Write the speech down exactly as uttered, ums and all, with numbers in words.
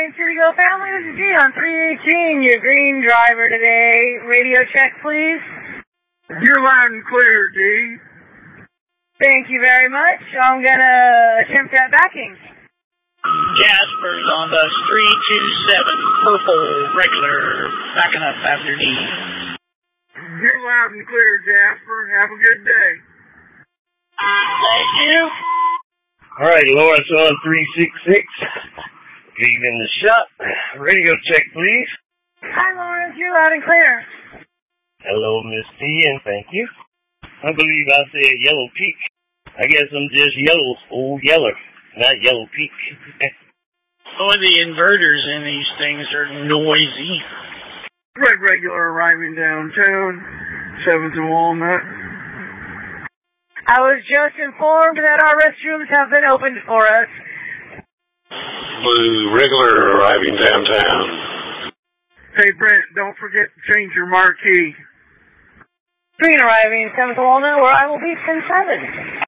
Union City Go family. This is G on three eighteen, your green driver today. Radio check, please. You're loud and clear, D. Thank you very much. I'm going to attempt that backing. Jasper's on bus three two seven, purple, regular, backing up after D. You're loud and clear, Jasper. Have a good day. Thank you. All right, Lawrence on three six six. Leaving the shop. Radio check, please. Hi, Lawrence. You're loud and clear. Hello, Miss T, and thank you. I believe I said Yellow Peak. I guess I'm just yellow, old yeller, not Yellow Peak. Oh, the inverters in these things are noisy. Red regular arriving downtown, seventh and Walnut. I was just informed that our restrooms have been opened for us. Blue regular arriving downtown. Hey, Brent, don't forget to change your marquee. Green arriving, seventh Walnut, where I will be ten seven.